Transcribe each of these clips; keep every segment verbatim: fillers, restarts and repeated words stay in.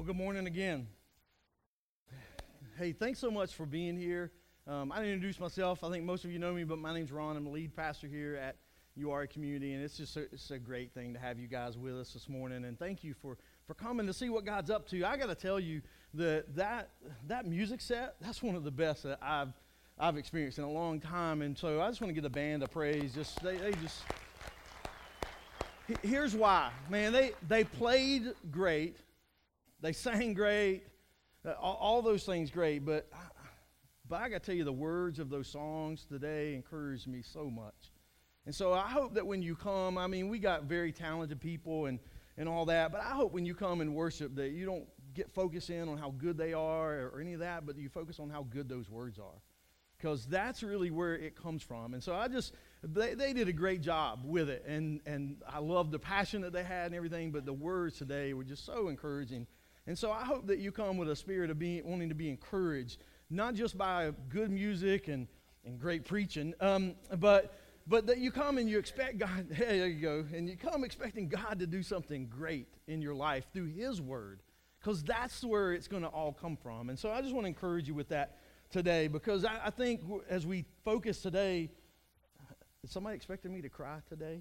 Well, good morning again. Hey, thanks so much for being here. Um, I didn't introduce myself. I think most of you know me, but my name's Ron. I'm the lead pastor here at U R A Community, and it's just a, it's a great thing to have you guys with us this morning. And thank you for, for coming to see what God's up to. I got to tell you that, that that music set, that's one of the best that I've I've experienced in a long time. And so I just want to give the band a praise. Just they, they just here's why, man. They they played great. They sang great, uh, all, all those things great, but I, but I got to tell you, the words of those songs today encouraged me so much. And so I hope that when you come, I mean, we got very talented people and, and all that, but I hope when you come and worship that you don't get focused in on how good they are or, or any of that, but you focus on how good those words are, because that's really where it comes from. And so I just, they, they did a great job with it, and, and I love the passion that they had and everything, but the words today were just so encouraging. And so I hope that you come with a spirit of being wanting to be encouraged, not just by good music and, and great preaching, um, but but that you come and you expect God, hey, there you go, and you come expecting God to do something great in your life through His Word, because that's where it's going to all come from. And so I just want to encourage you with that today, because I, I think as we focus today, is somebody expecting me to cry today?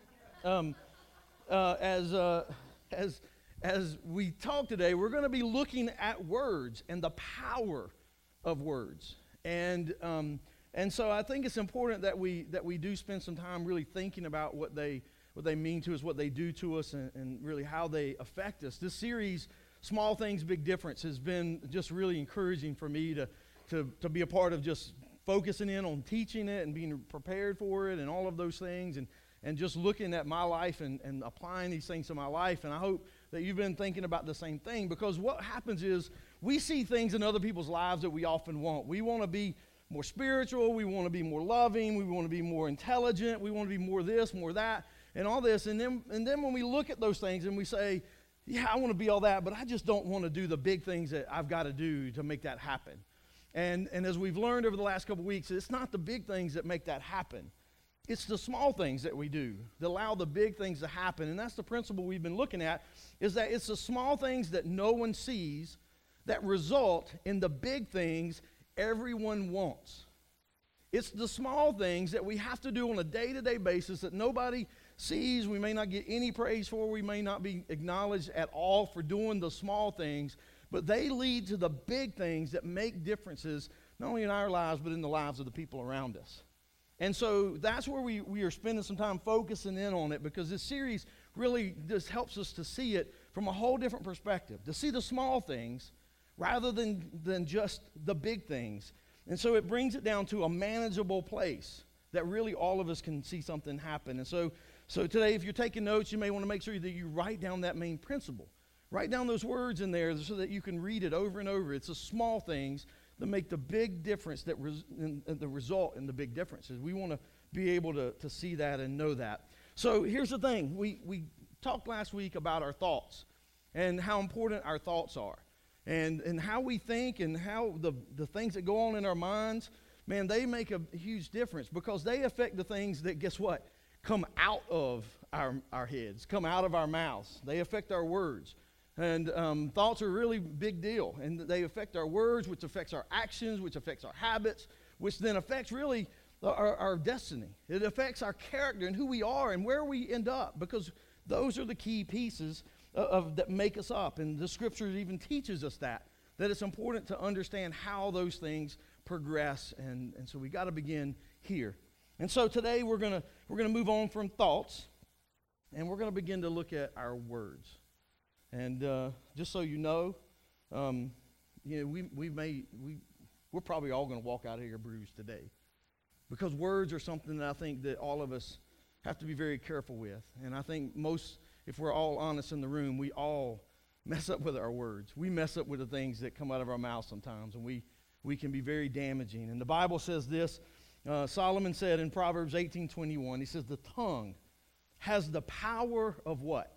Um, uh, as uh, as As we talk today, we're going to be looking at words and the power of words. And um, and so I think it's important that we that we do spend some time really thinking about what they what they mean to us, what they do to us, and, and really how they affect us. This series, Small Things, Big Difference, has been just really encouraging for me to to to be a part of, just focusing in on teaching it and being prepared for it and all of those things, and and just looking at my life and, and applying these things to my life. And I hope that you've been thinking about the same thing, because what happens is we see things in other people's lives that we often want. We want to be more spiritual. We want to be more loving. We want to be more intelligent. We want to be more this, more that, and all this. And then, and then when we look at those things and we say, yeah, I want to be all that, but I just don't want to do the big things that I've got to do to make that happen. And, and as we've learned over the last couple of weeks, it's not the big things that make that happen. It's the small things that we do that allow the big things to happen. And that's the principle we've been looking at, is that it's the small things that no one sees that result in the big things everyone wants. It's the small things that we have to do on a day-to-day basis that nobody sees. We may not get any praise for. We may not be acknowledged at all for doing the small things, but they lead to the big things that make differences, not only in our lives, but in the lives of the people around us. And so that's where we, we are spending some time focusing in on it, because this series really just helps us to see it from a whole different perspective, to see the small things rather than, than just the big things. And so it brings it down to a manageable place that really all of us can see something happen. And so, so today, if you're taking notes, you may want to make sure that you write down that main principle. Write down those words in there so that you can read it over and over. It's the small things that make the big difference, that res, in, in the result in the big differences. We want to be able to, to see that and know that. So here's the thing. We, we talked last week about our thoughts and how important our thoughts are, and, and how we think, and how the, the things that go on in our minds, man, they make a huge difference, because they affect the things that, guess what, come out of our, our heads, come out of our mouths. They affect our words. And um, thoughts are a really big deal, and they affect our words, which affects our actions, which affects our habits, which then affects really our, our destiny. It affects our character and who we are and where we end up, because those are the key pieces of, of that make us up. And the Scripture even teaches us that, that it's important to understand how those things progress, and, and so we got to begin here. And so today we're gonna we're gonna move on from thoughts, and we're gonna begin to look at our words. And uh, just so you know, um, you know, we we may we we're probably all going to walk out of here bruised today, because words are something that I think that all of us have to be very careful with. And I think most, if we're all honest in the room, we all mess up with our words. We mess up with the things that come out of our mouths sometimes, and we we can be very damaging. And the Bible says this. Uh, Solomon said in Proverbs eighteen twenty-one, he says, the tongue has the power of what?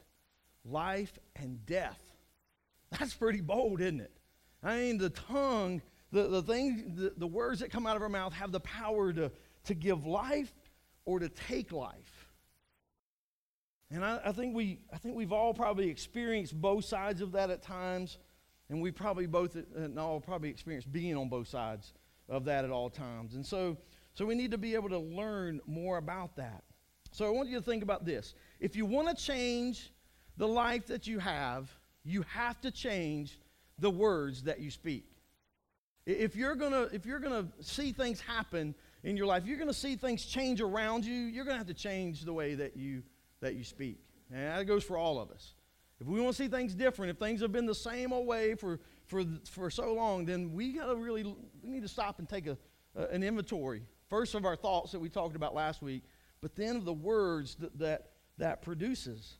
Life and death. That's pretty bold, isn't it? I mean, the tongue, the, the thing, the, the words that come out of our mouth have the power to, to give life or to take life. And I, I think we I think we've all probably experienced both sides of that at times. And we probably both, and all probably experienced being on both sides of that at all times. And so, so we need to be able to learn more about that. So I want you to think about this. If you want to change the life that you have, you have to change the words that you speak. If you're gonna, if you're gonna see things happen in your life, you're gonna see things change around you, you're gonna have to change the way that you that you speak. And that goes for all of us. If we want to see things different, if things have been the same old way for for for so long, then we gotta really we need to stop and take a, a an inventory. First of our thoughts that we talked about last week, but then of the words that that, that produces.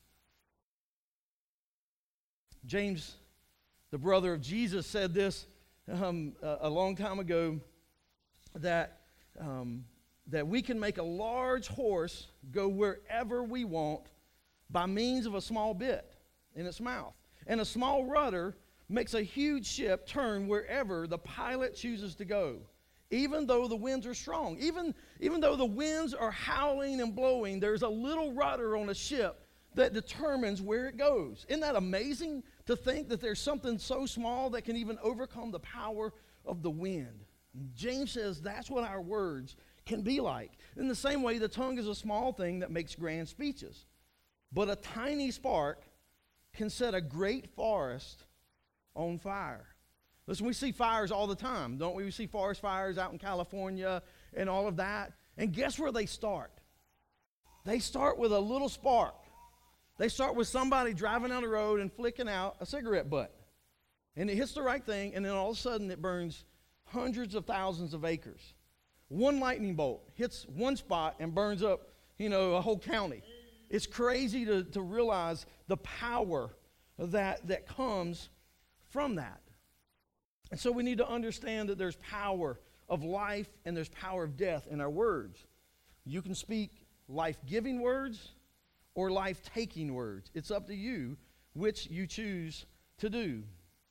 James, the brother of Jesus, said this um, a, a long time ago, that um, that we can make a large horse go wherever we want by means of a small bit in its mouth. And a small rudder makes a huge ship turn wherever the pilot chooses to go, even though the winds are strong. Even, even though the winds are howling and blowing, there's a little rudder on a ship that determines where it goes. Isn't that amazing to think that there's something so small that can even overcome the power of the wind? James says that's what our words can be like. In the same way, the tongue is a small thing that makes grand speeches. But a tiny spark can set a great forest on fire. Listen, we see fires all the time, don't we? We see forest fires out in California and all of that. And guess where they start? They start with a little spark. They start with somebody driving down the road and flicking out a cigarette butt. And it hits the right thing, and then all of a sudden it burns hundreds of thousands of acres. One lightning bolt hits one spot and burns up, you know, a whole county. It's crazy to, to realize the power that, that comes from that. And so we need to understand that there's power of life and there's power of death in our words. You can speak life-giving words or life-taking words. It's up to you which you choose to do.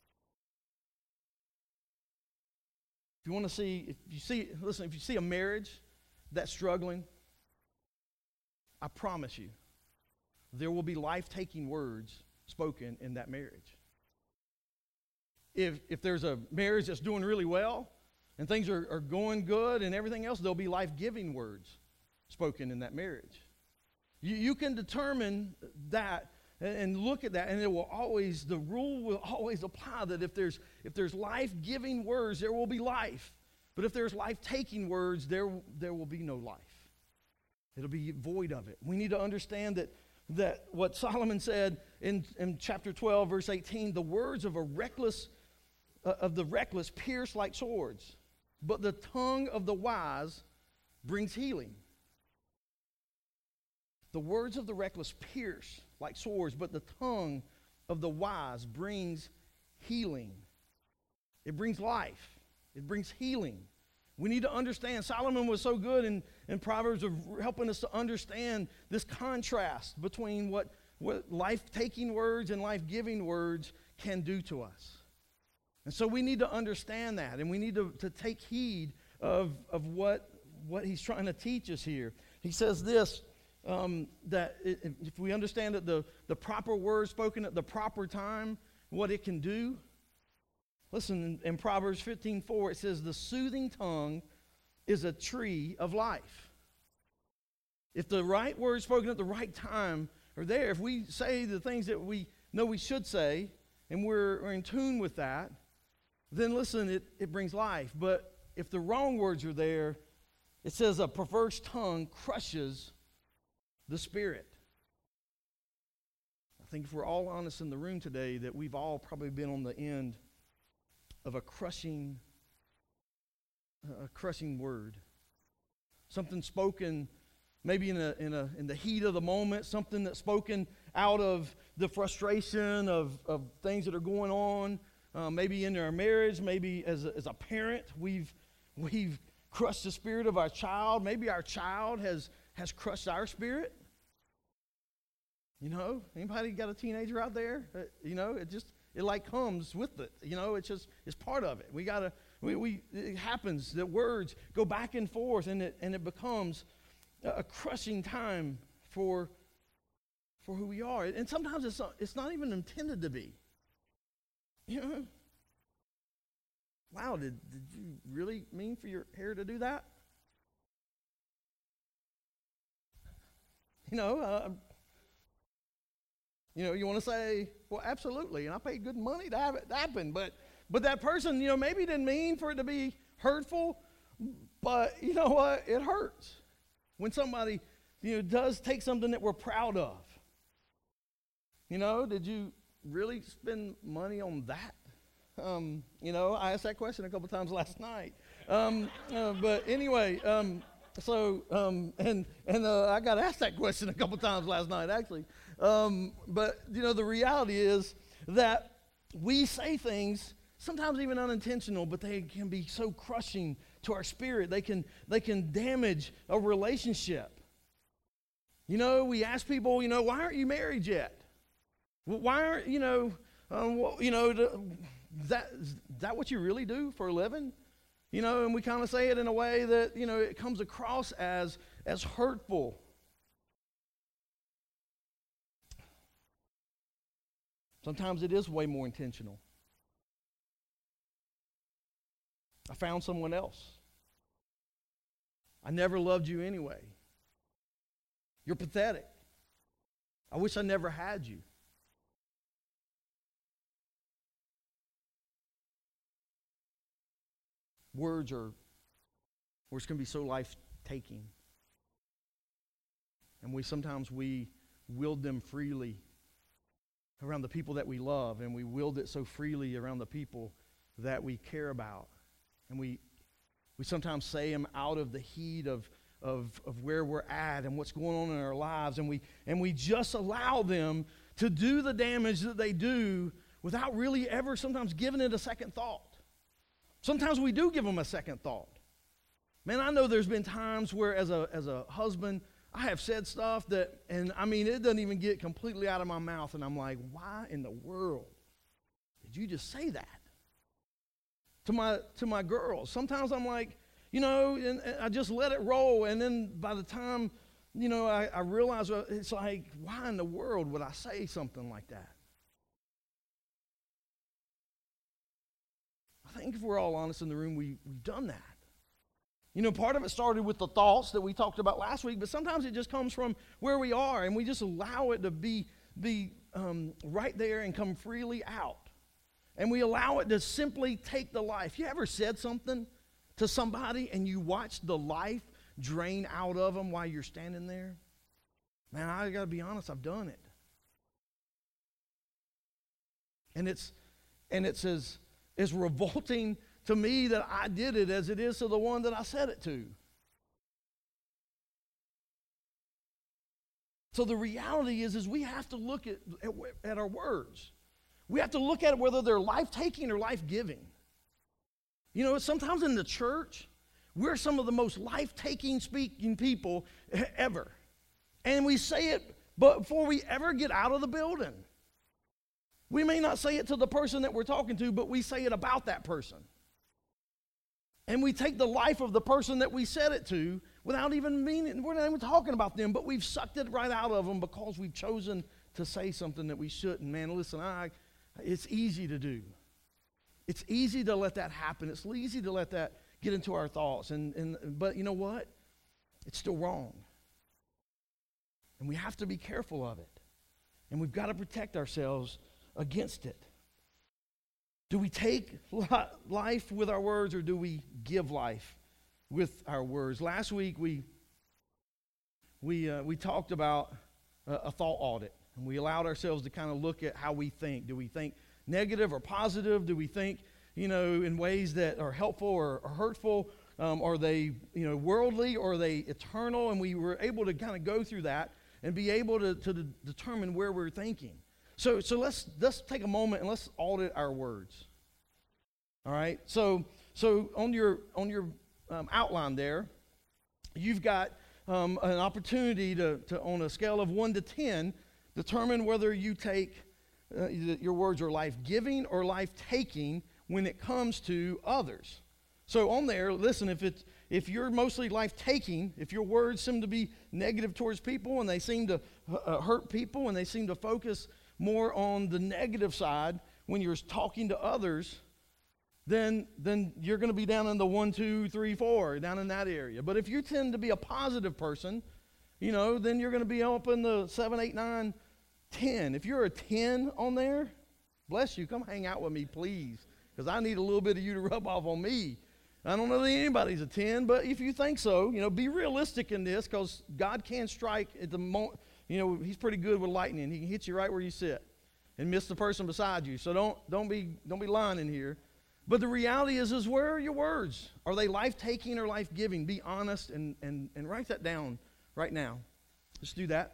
If you want to see, if you see, listen, if you see a marriage that's struggling, I promise you, there will be life-taking words spoken in that marriage. If if there's a marriage that's doing really well and things are, are going good and everything else, there'll be life-giving words spoken in that marriage. You, you can determine that and, and look at that, and it will always, the rule will always apply that if there's if there's life-giving words, there will be life. But if there's life-taking words, there, there will be no life. It'll be void of it. We need to understand that that what Solomon said in, in chapter twelve, verse eighteen, the words of a reckless uh, of the reckless pierce like swords, but the tongue of the wise brings healing. The words of the reckless pierce like swords, but the tongue of the wise brings healing. It brings life. It brings healing. We need to understand. Solomon was so good in, in Proverbs of helping us to understand this contrast between what, what life-taking words and life-giving words can do to us. And so we need to understand that, and we need to, to take heed of, of what, what he's trying to teach us here. He says this, um, that if we understand that the, the proper word spoken at the proper time, what it can do. Listen, in, in Proverbs fifteen four, it says, the soothing tongue is a tree of life. If the right words spoken at the right time are there, if we say the things that we know we should say, and we're, we're in tune with that, then listen, it, it brings life. But if the wrong words are there, it says a perverse tongue crushes the spirit. I think if we're all honest in the room today, that we've all probably been on the end of a crushing, a crushing word. Something spoken maybe in a, in a in the heat of the moment, something that's spoken out of the frustration of, of things that are going on, uh, maybe in our marriage, maybe as a, as a parent, we've we've crushed the spirit of our child. Maybe our child has has crushed our spirit. You know, anybody got a teenager out there? Uh, you know, it just, it like comes with it. You know, it's just, it's part of it. We got to, we, we, it happens that words go back and forth, and it, and it becomes a, a crushing time for, for who we are. And sometimes it's not, it's not even intended to be. You know, wow, did, did you really mean for your hair to do that? You know, uh, you know, you want to say, well, absolutely, and I paid good money to have it happen, but but that person, you know, maybe didn't mean for it to be hurtful, but you know what? It hurts when somebody, you know, does take something that we're proud of. You know, did you really spend money on that? Um, you know, I asked that question a couple times last night. Um, uh, but anyway, um, so, um, and and uh, I got asked that question a couple times last night, actually. Um, but, you know, the reality is that we say things, sometimes even unintentional, but they can be so crushing to our spirit. They can, they can damage a relationship. You know, we ask people, you know, why aren't you married yet? Why aren't, you know, um, you know, that, is that what you really do for a living? You know, and we kind of say it in a way that, you know, it comes across as, as hurtful. Sometimes it is way more intentional. I found someone else. I never loved you anyway. You're pathetic. I wish I never had you. Words are, words can be so life-taking. And we sometimes we wield them freely around the people that we love, and we wield it so freely around the people that we care about. And we we sometimes say them out of the heat of, of, of where we're at and what's going on in our lives, and we and we just allow them to do the damage that they do without really ever sometimes giving it a second thought. Sometimes we do give them a second thought. Man, I know there's been times where as a as a husband, I have said stuff that, and I mean, it doesn't even get completely out of my mouth, and I'm like, why in the world did you just say that to my to my girls? Sometimes I'm like, you know, and, and I just let it roll, and then by the time, you know, I, I realize it's like, why in the world would I say something like that? I think if we're all honest in the room, we, we've done that. You know, part of it started with the thoughts that we talked about last week, but sometimes it just comes from where we are, and we just allow it to be, be um, right there and come freely out. And we allow it to simply take the life. You ever said something to somebody and you watched the life drain out of them while you're standing there? Man, I got to be honest, I've done it. And it's, and it's as... It's revolting to me that I did it as it is to the one that I said it to. So the reality is, is we have to look at, at, at our words. We have to look at whether they're life-taking or life-giving. You know, sometimes in the church, we're some of the most life-taking speaking people ever. And we say it before we ever get out of the building. We may not say it to the person that we're talking to, but we say it about that person. And we take the life of the person that we said it to without even meaning, we're not even talking about them, but we've sucked it right out of them because we've chosen to say something that we shouldn't. Man, listen, I, it's easy to do. It's easy to let that happen. It's easy to let that get into our thoughts. And, and but you know what? It's still wrong. And we have to be careful of it. And we've got to protect ourselves against it. Do we take life with our words, or do we give life with our words? Last week we we uh, we talked about a, a thought audit, and we allowed ourselves to kind of look at how we think. Do we think negative or positive? Do we think, you know, in ways that are helpful or, or hurtful? Um, are they, you know, worldly, or are they eternal? And we were able to kind of go through that and be able to, to de- determine where we're thinking. So, so let's let's take a moment and let's audit our words. All right. So, so on your on your um, outline there, you've got um, an opportunity to, to, on a scale of one to ten, determine whether you take uh, your words are life-giving or life-taking when it comes to others. So on there, listen, if it's if you're mostly life-taking, if your words seem to be negative towards people and they seem to uh, hurt people and they seem to focus more on the negative side when you're talking to others, then then you're going to be down in the one, two, three, four, down in that area. But if you tend to be a positive person, you know, then you're going to be up in the seven, eight, nine, ten. If you're a ten on there, bless you, come hang out with me, please, because I need a little bit of you to rub off on me. I don't know that anybody's a ten, but if you think so, you know, be realistic in this, because God can strike at the moment. You know, he's pretty good with lightning. He can hit you right where you sit and miss the person beside you. So don't don't be don't be lying in here. But the reality is, is where are your words? Are they life-taking or life-giving? Be honest and, and, and write that down right now. Let's do that.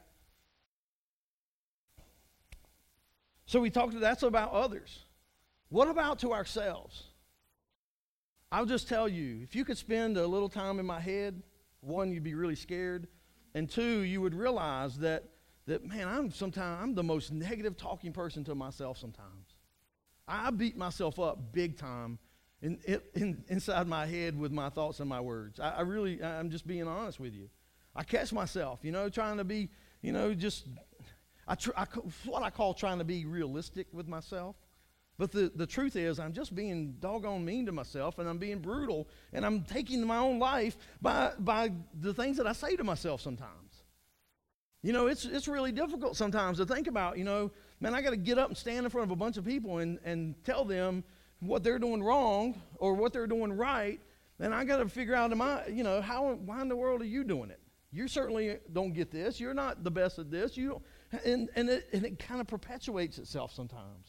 So we talked, that's about others. What about to ourselves? I'll just tell you, if you could spend a little time in my head, one, you'd be really scared, and two, you would realize that, that man, I'm sometimes, I'm the most negative talking person to myself sometimes. I beat myself up big time in, in, inside my head with my thoughts and my words. I, I really, I'm just being honest with you. I catch myself, you know, trying to be, you know, just, I, tr- I what I call trying to be realistic with myself. But the, the truth is, I'm just being doggone mean to myself, and I'm being brutal, and I'm taking my own life by by the things that I say to myself sometimes. You know, it's it's really difficult sometimes to think about, you know, man, I got to get up and stand in front of a bunch of people and, and tell them what they're doing wrong or what they're doing right, and I got to figure out, am I, you know, how, why in the world are you doing it? You certainly don't get this. You're not the best at this. You don't, and, and it, and it kind of perpetuates itself sometimes.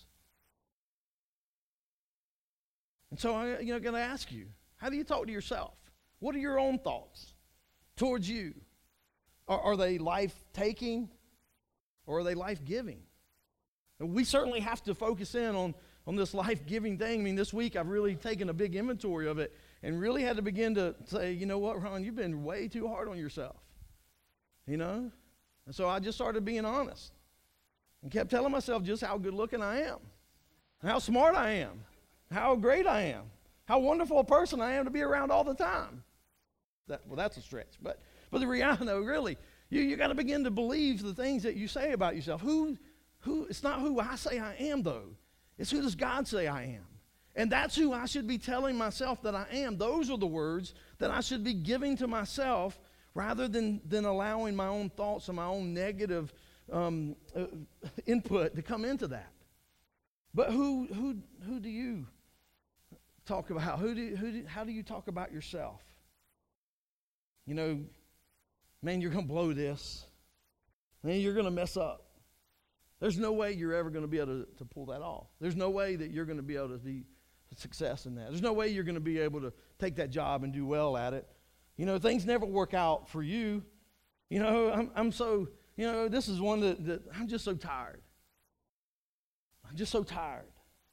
And so I, you know, got to ask you, how do you talk to yourself? What are your own thoughts towards you? Are, are they life-taking or are they life-giving? And we certainly have to focus in on, on this life-giving thing. I mean, this week I've really taken a big inventory of it and really had to begin to say, you know what, Ron, you've been way too hard on yourself. You know? And so I just started being honest and kept telling myself just how good-looking I am, how smart I am, how great I am, how wonderful a person I am to be around all the time. That, well, that's a stretch. But but the reality, no, really, you you got to begin to believe the things that you say about yourself. Who, who? It's not who I say I am, though. It's who does God say I am. And that's who I should be telling myself that I am. Those are the words that I should be giving to myself rather than, than allowing my own thoughts and my own negative um, uh, input to come into that. But who who who do you talk about? Who do, who do, how do you talk about yourself? You know, man, you're going to blow this. Man, you're going to mess up. There's no way you're ever going to be able to, to pull that off. There's no way that you're going to be able to be a success in that. There's no way you're going to be able to take that job and do well at it. You know, things never work out for you. You know, I'm, I'm so, you know, this is one that, that I'm just so tired. I'm just so tired.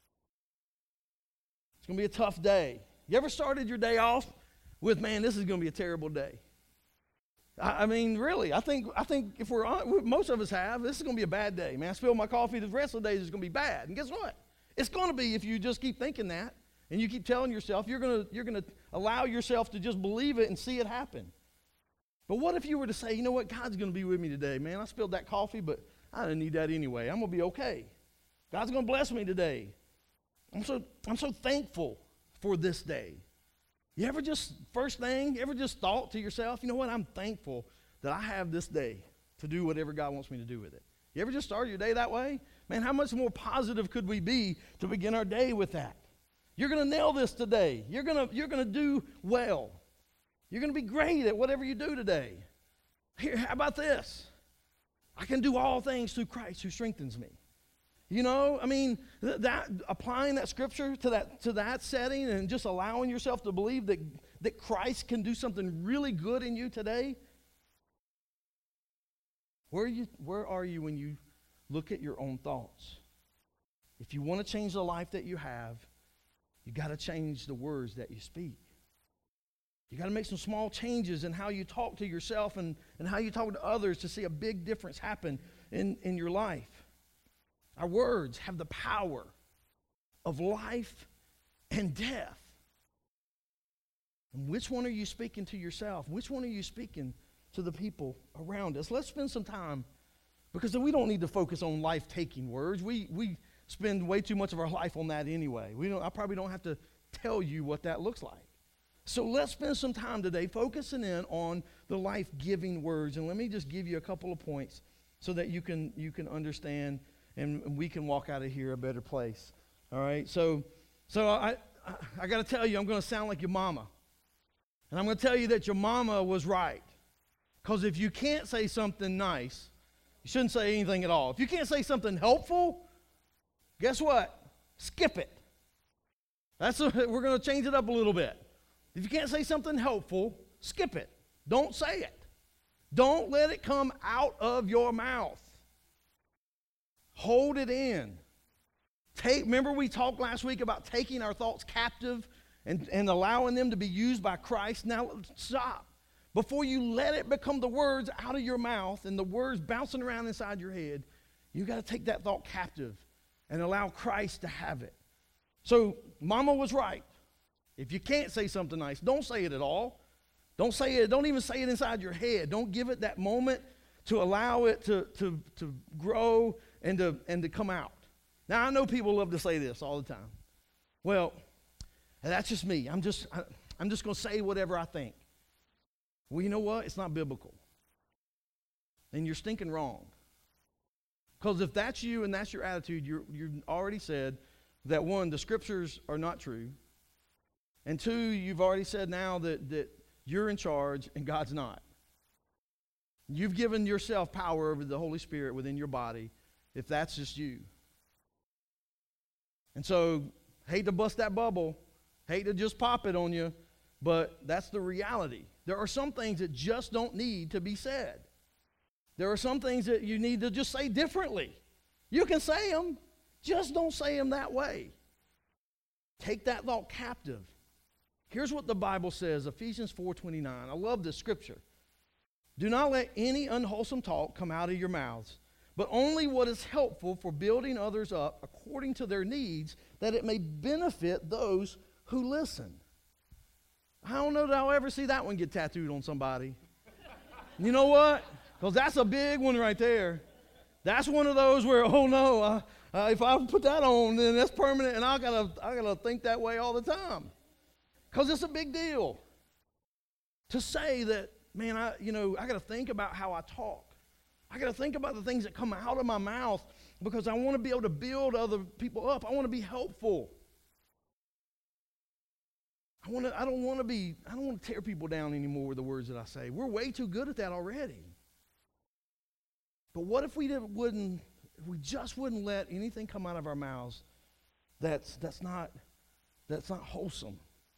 It's going to be a tough day. You ever started your day off with, man, this is going to be a terrible day? I, I mean, really, I think I think if we're on, most of us have, this is going to be a bad day. Man, I spilled my coffee, the rest of the day is going to be bad. And guess what? It's going to be if you just keep thinking that and you keep telling yourself, you're going to you're going to allow yourself to just believe it and see it happen. But what if you were to say, you know what, God's going to be with me today. Man, I spilled that coffee, but I didn't need that anyway. I'm going to be okay. God's going to bless me today. I'm so I'm so thankful for this day. You ever just, first thing, you ever just thought to yourself, you know what, I'm thankful that I have this day to do whatever God wants me to do with it. You ever just start your day that way? Man, how much more positive could we be to begin our day with that? You're going to nail this today. You're going to you're going to do well. You're going to be great at whatever you do today. Here, how about this? I can do all things through Christ who strengthens me. You know, I mean, th- that applying that scripture to that to that setting and just allowing yourself to believe that, that Christ can do something really good in you today. Where are you, where are you when you look at your own thoughts? If you want to change the life that you have, you got to change the words that you speak. You got to make some small changes in how you talk to yourself and, and how you talk to others to see a big difference happen in, in your life. Our words have the power of life and death. And which one are you speaking to yourself? Which one are you speaking to the people around us? Let's spend some time, because we don't need to focus on life-taking words. We we spend way too much of our life on that anyway. We don't. I probably don't have to tell you what that looks like. So let's spend some time today focusing in on the life-giving words. And let me just give you a couple of points so that you can you can understand and we can walk out of here a better place. All right? So so I I, I got to tell you, I'm going to sound like your mama. And I'm going to tell you that your mama was right. Because if you can't say something nice, you shouldn't say anything at all. If you can't say something helpful, guess what? Skip it. That's a, we're going to change it up a little bit. If you can't say something helpful, skip it. Don't say it. Don't let it come out of your mouth. Hold it in. Take, remember we talked last week about taking our thoughts captive and, and allowing them to be used by Christ? Now stop. Before you let it become the words out of your mouth and the words bouncing around inside your head, you got to take that thought captive and allow Christ to have it. So Mama was right. If you can't say something nice, don't say it at all. Don't say it. Don't even say it inside your head. Don't give it that moment to allow it to, to, to grow and to, and to come out. Now, I know people love to say this all the time. Well, that's just me. I'm just, I, I'm just going to say whatever I think. Well, you know what? It's not biblical. And you're stinking wrong. Because if that's you and that's your attitude, you're, you've already said that, one, the scriptures are not true. And two, you've already said now that, that you're in charge and God's not. You've given yourself power over the Holy Spirit within your body if that's just you. And so, hate to bust that bubble, hate to just pop it on you, but that's the reality. There are some things that just don't need to be said. There are some things that you need to just say differently. You can say them, just don't say them that way. Take that thought captive. Here's what the Bible says, Ephesians four twenty-nine. I love this scripture. Do not let any unwholesome talk come out of your mouths, but only what is helpful for building others up according to their needs, that it may benefit those who listen. I don't know that I'll ever see that one get tattooed on somebody. You know what? Because that's a big one right there. That's one of those where, oh no, uh, uh, if I put that on, then that's permanent, and I gotta, I gotta think that way all the time. Because it's a big deal to say that, man, I, you know, I got to think about how I talk. I got to think about the things that come out of my mouth because I want to be able to build other people up. I want to be helpful. I want to. I don't want to be. I don't want to tear people down anymore with the words that I say. We're way too good at that already. But what if we didn't, wouldn't? If we just wouldn't let anything come out of our mouths that's that's not that's not wholesome.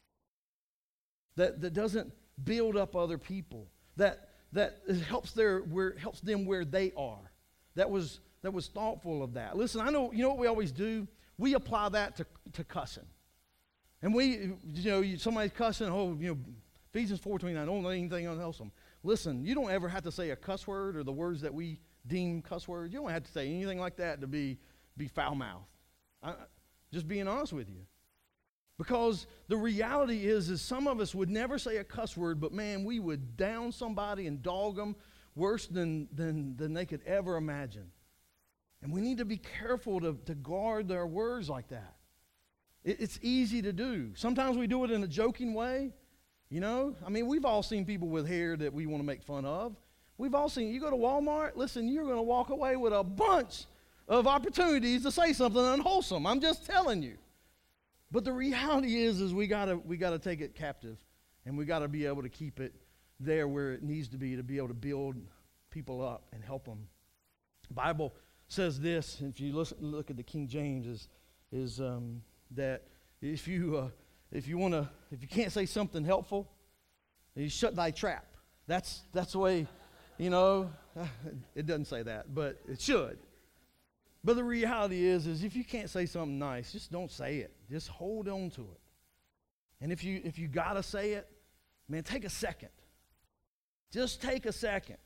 That, that doesn't build up other people, that that helps their where helps them where they are. That was that was thoughtful of that. Listen, I know you know what we always do. We apply that to, to cussing, and we you know you, somebody's cussing. Oh, you know, Ephesians four twenty-nine. Don't let anything unwholesome. Listen, you don't ever have to say a cuss word or the words that we deem cuss words. You don't have to say anything like that to be be foul mouthed. Just being honest with you. Because the reality is, is some of us would never say a cuss word, but man, we would down somebody and dog them worse than, than, than they could ever imagine. And we need to be careful to, to guard our words like that. It, it's easy to do. Sometimes we do it in a joking way, you know. I mean, we've all seen people with hair that we want to make fun of. We've all seen, you go to Walmart, listen, you're going to walk away with a bunch of opportunities to say something unwholesome. I'm just telling you. But the reality is, is we gotta we gotta take it captive, and we gotta be able to keep it there where it needs to be to be able to build people up and help them. The Bible says this. If you listen, look at the King James, is is um, that if you uh, if you wanna if you can't say something helpful, you shut thy trap. That's that's the way, you know. It doesn't say that, but it should. But the reality is, is if you can't say something nice, just don't say it. Just hold on to it. And if you if you gotta say it, man, take a second. Just take a second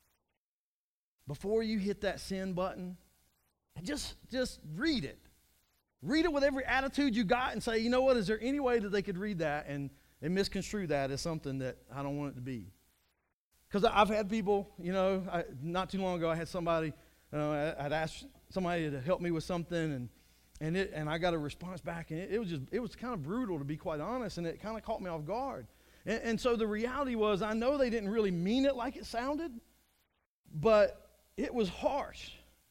before you hit that send button, and just just read it. Read it with every attitude you got, and say, you know what? Is there any way that they could read that and and misconstrue that as something that I don't want it to be? Because I've had people, you know, I, not too long ago, I had somebody. Uh, I'd asked somebody to help me with something, and and it and I got a response back, and it, it was just it was kind of brutal, to be quite honest, and it kind of caught me off guard. And, and so the reality was, I know they didn't really mean it like it sounded, but it was harsh.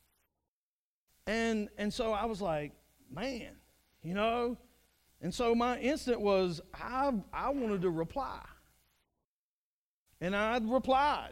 And and so I was like, man, you know. And so my instinct was, I I wanted to reply. And I replied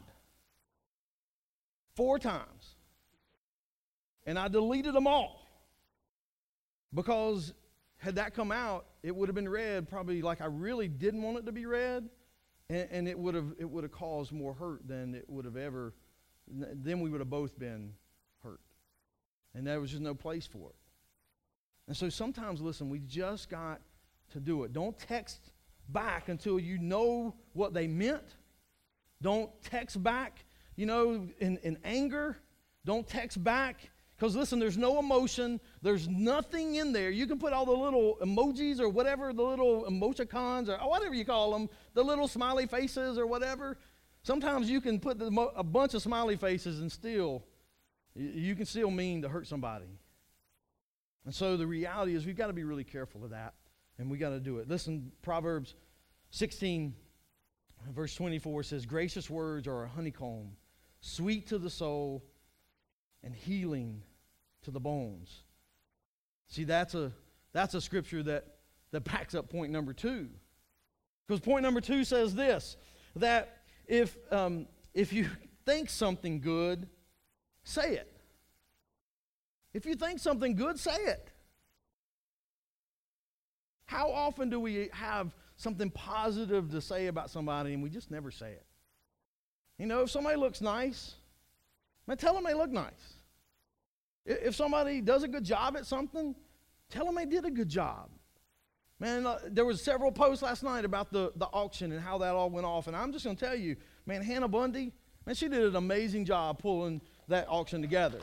four times. And I deleted them all. Because had that come out, it would have been read probably like I really didn't want it to be read. And, and it would have it would have caused more hurt than it would have ever, then we would have both been hurt. And there was just no place for it. And so sometimes, listen, we just got to do it. Don't text back until you know what they meant. Don't text back, you know, in, in anger. Don't text back. Because, listen, there's no emotion. There's nothing in there. You can put all the little emojis or whatever, the little emoticons or whatever you call them, the little smiley faces or whatever. Sometimes you can put the, a bunch of smiley faces and still, you can still mean to hurt somebody. And so the reality is we've got to be really careful of that, and we got to do it. Listen, Proverbs sixteen, verse twenty-four says, gracious words are a honeycomb, sweet to the soul and healing to the bones. See, that's a that's a scripture that, that backs up point number two. Because point number two says this, that if um, if you think something good, say it. If you think something good, say it. How often do we have something positive to say about somebody and we just never say it? You know, if somebody looks nice, man, tell them they look nice. If somebody does a good job at something, tell them they did a good job. Man, uh, there was several posts last night about the, the auction and how that all went off. And I'm just going to tell you, man, Hannah Bundy, man, she did an amazing job pulling that auction together.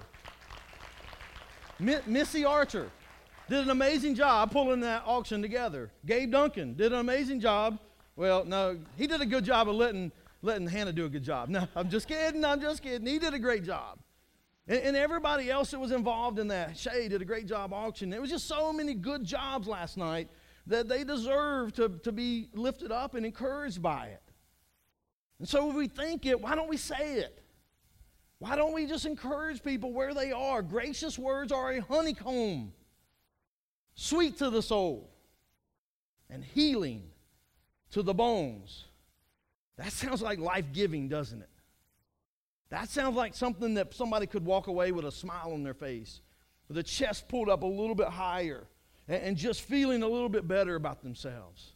Missy Archer did an amazing job pulling that auction together. Gabe Duncan did an amazing job. Well, no, he did a good job of letting, letting Hannah do a good job. No, I'm just kidding. I'm just kidding. He did a great job. And, and everybody else that was involved in that, Shay did a great job auctioning. There was just so many good jobs last night that they deserve to, to be lifted up and encouraged by it. And so when we think it, why don't we say it? Why don't we just encourage people where they are? Gracious words are a honeycomb, sweet to the soul, and healing to the bones. That sounds like life-giving, doesn't it? That sounds like something that somebody could walk away with a smile on their face, with the chest pulled up a little bit higher, and, and just feeling a little bit better about themselves.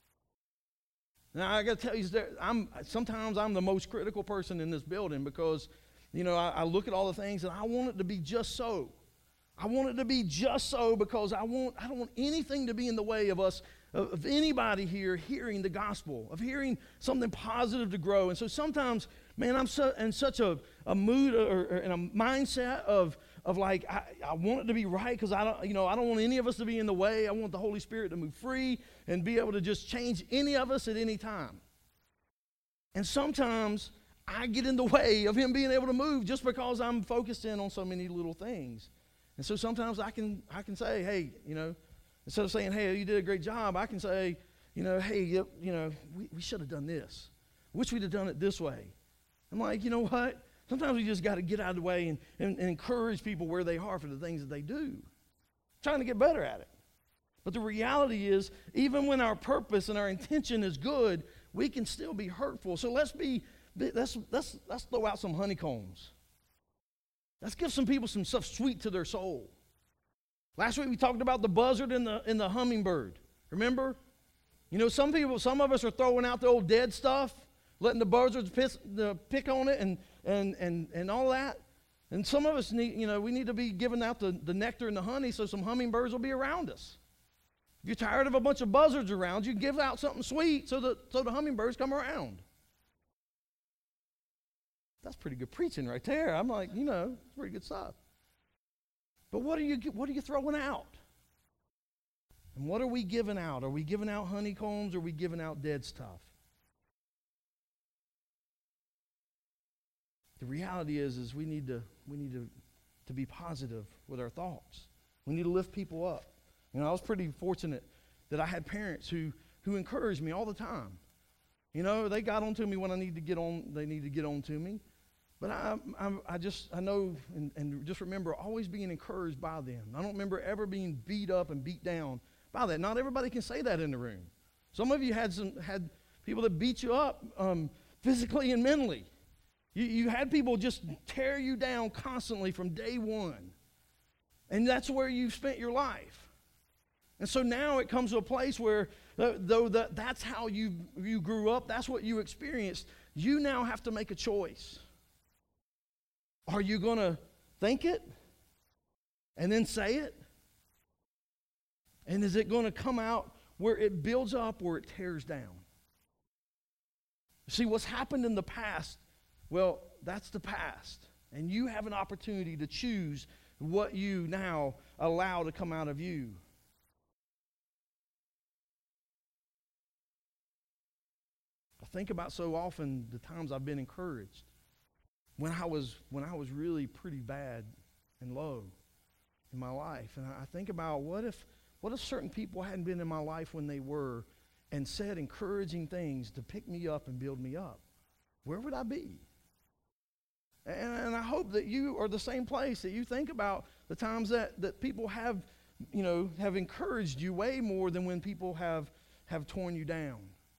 Now, I got to tell you, I'm, sometimes I'm the most critical person in this building because, you know, I, I look at all the things and I want it to be just so. I want it to be just so because I want I don't want anything to be in the way of us, of, of anybody here hearing the gospel, of hearing something positive to grow. And so sometimes, man, I'm so, in such a, a mood or, or in a mindset of of like I, I want it to be right because I don't you know I don't want any of us to be in the way. I want the Holy Spirit to move free and be able to just change any of us at any time. And sometimes I get in the way of him being able to move just because I'm focused in on so many little things. And so sometimes I can I can say, hey, you know, instead of saying, hey, you did a great job, I can say, you know, hey, you, you know, we, we should have done this. Wish we'd have done it this way. I'm like, you know what? Sometimes we just got to get out of the way and, and, and encourage people where they are for the things that they do. Trying to get better at it. But the reality is, even when our purpose and our intention is good, we can still be hurtful. So let's be Let's, let's, let's throw out some honeycombs. Let's give some people some stuff sweet to their soul. Last week we talked about the buzzard and the, and the hummingbird. Remember? You know, some people, some of us are throwing out the old dead stuff, letting the buzzards piss, the, pick on it and, and, and, and all that. And some of us need, you know, we need to be giving out the, the nectar and the honey so some hummingbirds will be around us. If you're tired of a bunch of buzzards around, you can give out something sweet so that so the hummingbirds come around. That's pretty good preaching right there. I'm like, you know, it's pretty good stuff. But what are you what are you throwing out? And what are we giving out? Are we giving out honeycombs or are we giving out dead stuff? The reality is, is we need to we need to, to be positive with our thoughts. We need to lift people up. You know, I was pretty fortunate that I had parents who, who encouraged me all the time. You know, they got on to me when I need to get on, they need to get on to me. But I, I, I just, I know and, and just remember always being encouraged by them. I don't remember ever being beat up and beat down by that. Not everybody can say that in the room. Some of you had some had people that beat you up um, physically and mentally. You, you had people just tear you down constantly from day one. And that's where you've spent your life. And so now it comes to a place where, uh, though the, that's how you, you grew up, that's what you experienced, you now have to make a choice. Are you going to think it and then say it? And is it going to come out where it builds up or it tears down? See, what's happened in the past, well, that's the past. And you have an opportunity to choose what you now allow to come out of you. I think about so often the times I've been encouraged. When I was when I was really pretty bad and low in my life. And I think about what if what if certain people hadn't been in my life when they were and said encouraging things to pick me up and build me up? Where would I be? And, and I hope that you are the same place, that you think about the times that, that people have, you know, have encouraged you way more than when people have, have torn you down.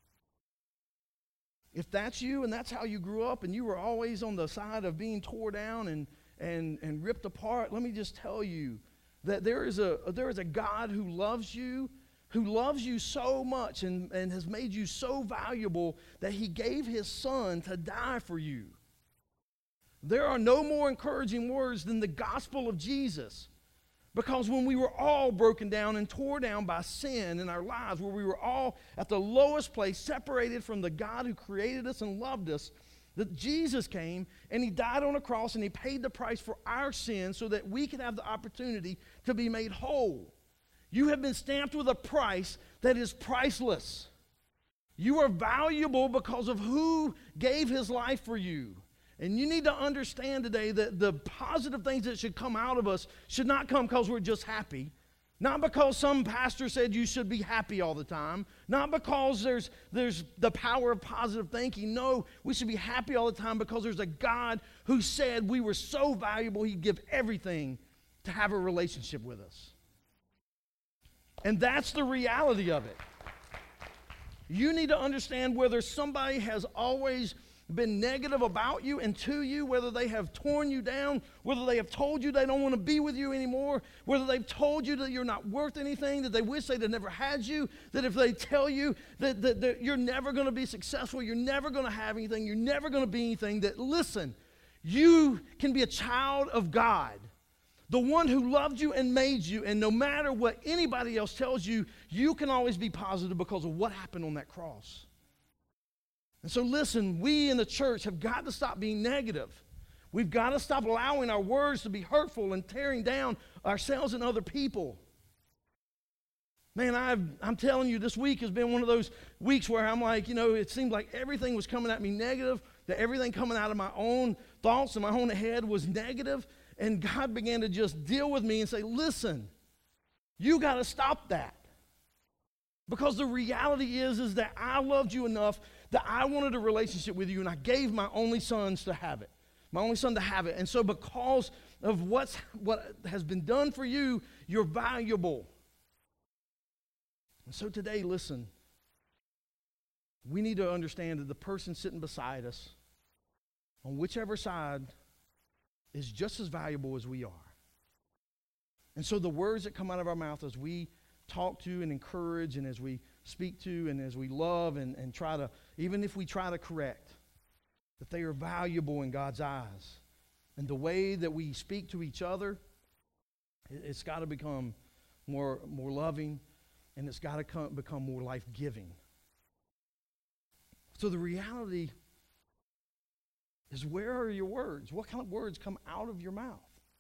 If that's you and that's how you grew up and you were always on the side of being tore down and, and, and ripped apart, let me just tell you that there is a, there is a God who loves you, who loves you so much and, and has made you so valuable that he gave his son to die for you. There are no more encouraging words than the gospel of Jesus. Because when we were all broken down and tore down by sin in our lives, where we were all at the lowest place, separated from the God who created us and loved us, that Jesus came and he died on a cross and he paid the price for our sins so that we could have the opportunity to be made whole. You have been stamped with a price that is priceless. You are valuable because of who gave his life for you. And you need to understand today that the positive things that should come out of us should not come because we're just happy. Not because some pastor said you should be happy all the time. Not because there's, there's the power of positive thinking. No, we should be happy all the time because there's a God who said we were so valuable he'd give everything to have a relationship with us. And that's the reality of it. You need to understand whether somebody has always been negative about you and to you, whether they have torn you down, whether they have told you they don't want to be with you anymore, whether they've told you that you're not worth anything, that they wish they'd have never had you, that if they tell you that, that, that you're never going to be successful, you're never going to have anything, you're never going to be anything, that listen, you can be a child of God, the one who loved you and made you, and no matter what anybody else tells you, you can always be positive because of what happened on that cross. And so listen, we in the church have got to stop being negative. We've got to stop allowing our words to be hurtful and tearing down ourselves and other people. Man, I've, I'm telling you, this week has been one of those weeks where I'm like, you know, it seemed like everything was coming at me negative, that everything coming out of my own thoughts and my own head was negative, and God began to just deal with me and say, listen, you got to stop that. Because the reality is, is that I loved you enough that I wanted a relationship with you, and I gave my only sons to have it. My only son to have it. And so because of what's, what has been done for you, you're valuable. And so today, listen, we need to understand that the person sitting beside us, on whichever side, is just as valuable as we are. And so the words that come out of our mouth as we talk to and encourage and as we speak to and as we love and, and try to, even if we try to correct, that they are valuable in God's eyes. And the way that we speak to each other, it, it's got to become more, more loving, and it's got to come, become more life-giving. So the reality is, where are your words? What kind of words come out of your mouth?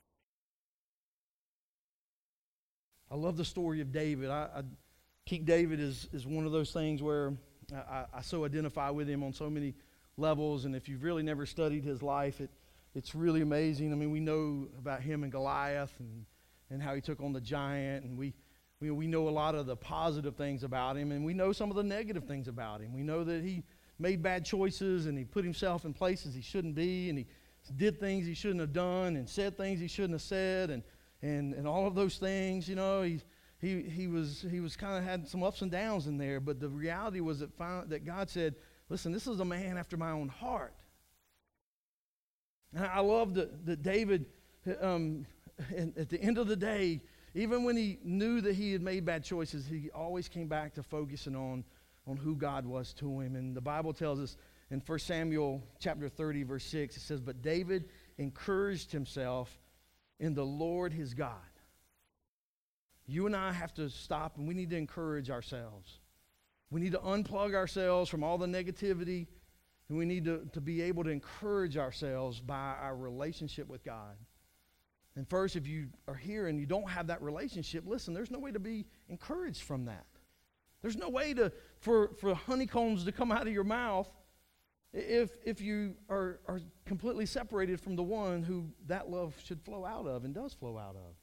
I love the story of David. I, I, King David is, is one of those things where I, I so identify with him on so many levels, and if you've really never studied his life, it, it's really amazing. I mean, we know about him and Goliath, and and how he took on the giant. And we, we, we know a lot of the positive things about him, and we know some of the negative things about him. We know that he made bad choices, and he put himself in places he shouldn't be, and he did things he shouldn't have done, and said things he shouldn't have said, and and, and all of those things. You know, he he he was he was kind of had some ups and downs in there. But the reality was that found, that God said, "Listen, this is a man after my own heart." And I love that, that David, um, at the end of the day, even when he knew that he had made bad choices, he always came back to focusing on, on who God was to him. And the Bible tells us in First Samuel chapter thirty, verse six, it says, "But David encouraged himself in the Lord his God." You and I have to stop, and we need to encourage ourselves. We need to unplug ourselves from all the negativity. And we need to, to be able to encourage ourselves by our relationship with God. And first, if you are here and you don't have that relationship, listen, there's no way to be encouraged from that. There's no way to for, for honeycombs to come out of your mouth if, if you are, are completely separated from the one who that love should flow out of and does flow out of.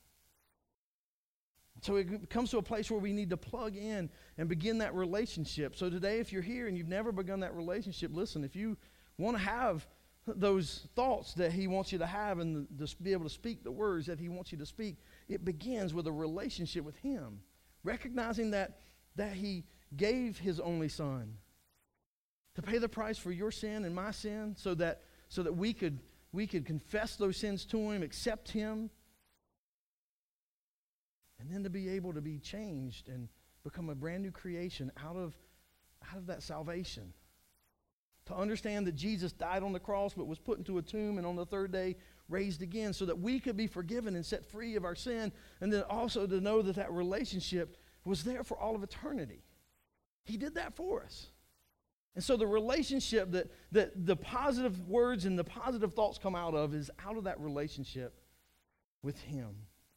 So it comes to a place where we need to plug in and begin that relationship. So today, if you're here and you've never begun that relationship, listen, if you want to have those thoughts that he wants you to have and to be able to speak the words that he wants you to speak, it begins with a relationship with him. Recognizing that, that he gave his only son to pay the price for your sin and my sin so that, so that we could, we could confess those sins to him, accept him, and then to be able to be changed and become a brand new creation out of, out of that salvation. To understand that Jesus died on the cross but was put into a tomb and on the third day raised again so that we could be forgiven and set free of our sin. And then also to know that that relationship was there for all of eternity. He did that for us. And so the relationship that, that the positive words and the positive thoughts come out of is out of that relationship with him.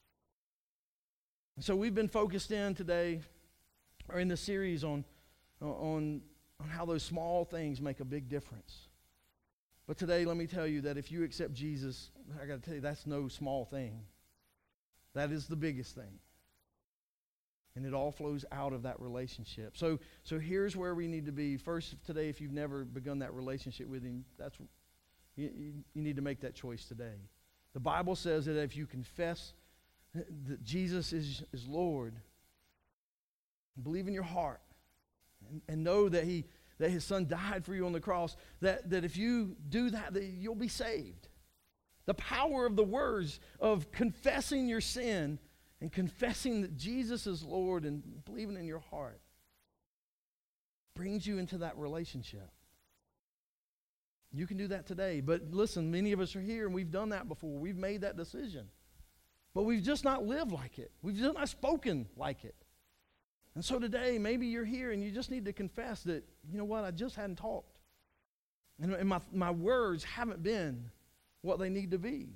So we've been focused in today, or in the series, on, on, on how those small things make a big difference. But today, let me tell you that if you accept Jesus, I got to tell you, that's no small thing. That is the biggest thing. And it all flows out of that relationship. So, so here's where we need to be. First, today, if you've never begun that relationship with him, that's you, you, you need to make that choice today. The Bible says that if you confess that Jesus is, is Lord, believe in your heart, and, and know that he that his son died for you on the cross, that, that if you do that, that you'll be saved. The power of the words of confessing your sin and confessing that Jesus is Lord and believing in your heart brings you into that relationship. You can do that today. But listen, many of us are here and we've done that before. We've made that decision. But we've just not lived like it. We've just not spoken like it. And so today, maybe you're here and you just need to confess that, you know what, I just hadn't talked. And, and my, my words haven't been what they need to be.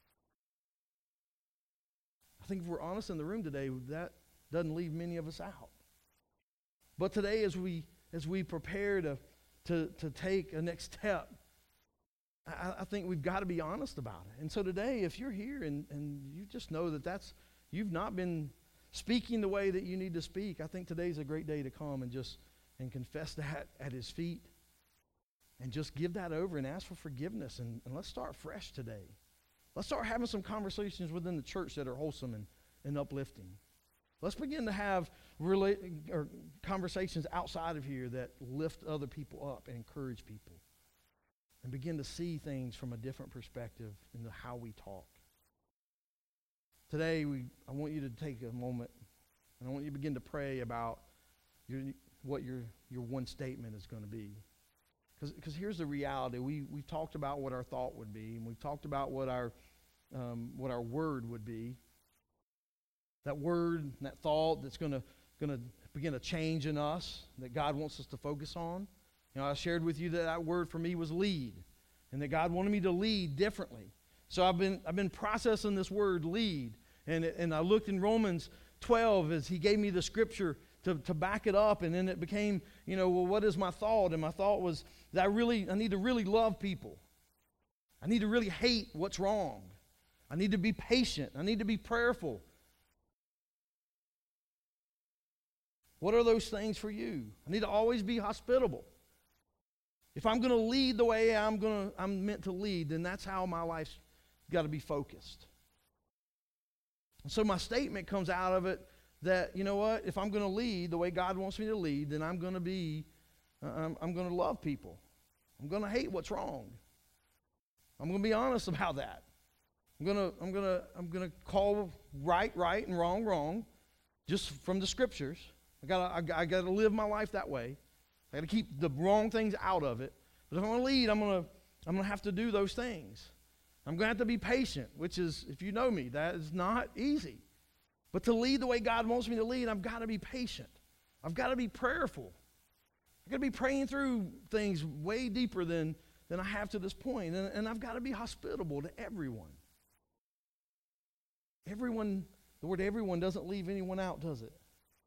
I think if we're honest in the room today, that doesn't leave many of us out. But today, as we as we prepare to, to, to take a next step, I, I think we've got to be honest about it. And so today, if you're here and, and you just know that that's, you've not been speaking the way that you need to speak, I think today's a great day to come and just and confess that at his feet and just give that over and ask for forgiveness. And, and let's start fresh today. Let's start having some conversations within the church that are wholesome and, and uplifting. Let's begin to have rela- or conversations outside of here that lift other people up and encourage people. And begin to see things from a different perspective in the, how we talk. Today, we, I want you to take a moment, and I want you to begin to pray about your, what your, your one statement is going to be. Because here's the reality. We, we've talked about what our thought would be, and we've talked about what our, um, what our word would be. That word, that thought that's going to going to begin a change in us that God wants us to focus on. You know, I shared with you that that word for me was lead, and that God wanted me to lead differently. So I've been I've been processing this word lead, and and I looked in Romans twelve as he gave me the scripture to, to back it up, and then it became, you know, well, what is my thought? And my thought was that I really I need to really love people. I need to really hate what's wrong. I need to be patient. I need to be prayerful. What are those things for you? I need to always be hospitable. If I'm going to lead the way I'm going to, I'm meant to lead, then that's how my life's got to be focused. And so my statement comes out of it that, you know what, if I'm going to lead the way God wants me to lead, then I'm going to be, uh, I'm, I'm going to love people. I'm going to hate what's wrong. I'm going to be honest about that. I'm going to, I'm going to, I'm going to call right, right, and wrong, wrong, just from the scriptures. I got I, I got to live my life that way. I got to keep the wrong things out of it. But if I'm going to lead, I'm going to, I'm going to have to do those things. I'm going to have to be patient, which is, if you know me, that is not easy. But to lead the way God wants me to lead, I've got to be patient. I've got to be prayerful. I've got to be praying through things way deeper than, than I have to this point. And, and I've got to be hospitable to everyone. Everyone, the word everyone doesn't leave anyone out, does it?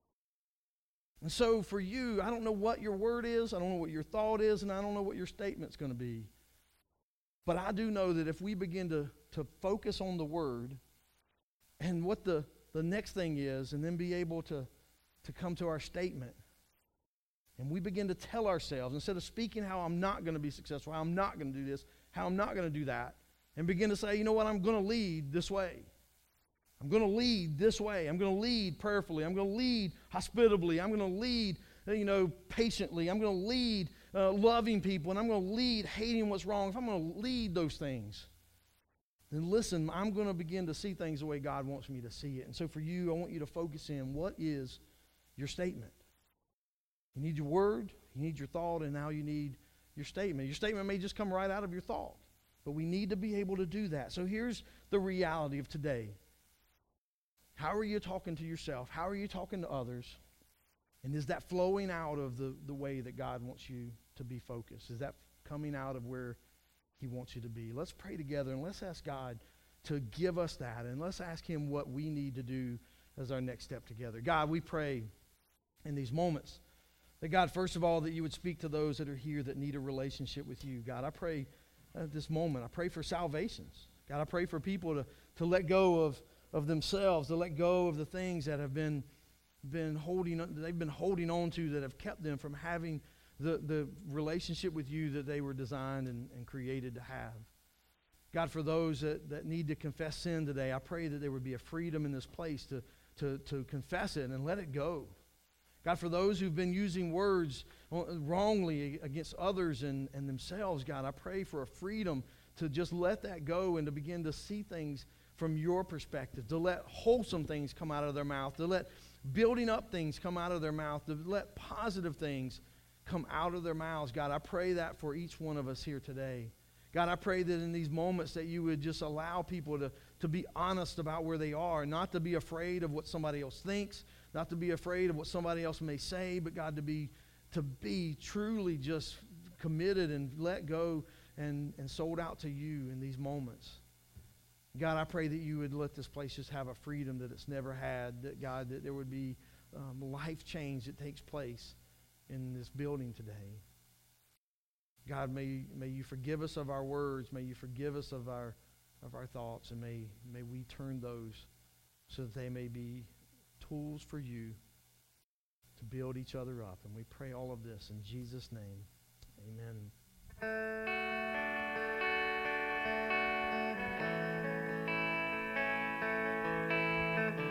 And so for you, I don't know what your word is, I don't know what your thought is, and I don't know what your statement's going to be. But I do know that if we begin to, to focus on the word and what the, the next thing is, and then be able to, to come to our statement, and we begin to tell ourselves, instead of speaking how I'm not going to be successful, how I'm not going to do this, how I'm not going to do that, and begin to say, you know what, I'm going to lead this way. I'm going to lead this way. I'm going to lead prayerfully. I'm going to lead hospitably. I'm going to lead, you know, patiently. I'm going to lead uh, loving people. And I'm going to lead hating what's wrong. If I'm going to lead those things, then listen, I'm going to begin to see things the way God wants me to see it. And so for you, I want you to focus in. What is your statement? You need your word. You need your thought. And now you need your statement. Your statement may just come right out of your thought. But we need to be able to do that. So here's the reality of today. How are you talking to yourself? How are you talking to others? And is that flowing out of the, the way that God wants you to be focused? Is that coming out of where he wants you to be? Let's pray together and let's ask God to give us that. And let's ask him what we need to do as our next step together. God, we pray in these moments that, God, first of all, that you would speak to those that are here that need a relationship with you. God, I pray at this moment, I pray for salvations. God, I pray for people to, to let go of of themselves, to let go of the things that have been been holding they've been holding on to, that have kept them from having the, the relationship with you that they were designed and, and created to have. God, for those that, that need to confess sin today, I pray that there would be a freedom in this place to, to, to confess it and let it go. God, for those who've been using words wrongly against others and, and themselves, God, I pray for a freedom to just let that go and to begin to see things from your perspective, to let wholesome things come out of their mouth, to let building up things come out of their mouth, to let positive things come out of their mouths. God, I pray that for each one of us here today. God, I pray that in these moments that you would just allow people to, to be honest about where they are, not to be afraid of what somebody else thinks, not to be afraid of what somebody else may say, but God, to be to be truly just committed and let go and, and sold out to you in these moments. God, I pray that you would let this place just have a freedom that it's never had, that, God, that there would be um, life change that takes place in this building today. God, may, may you forgive us of our words. May you forgive us of our, of our thoughts, and may, may we turn those so that they may be tools for you to build each other up. And we pray all of this in Jesus' name. Amen.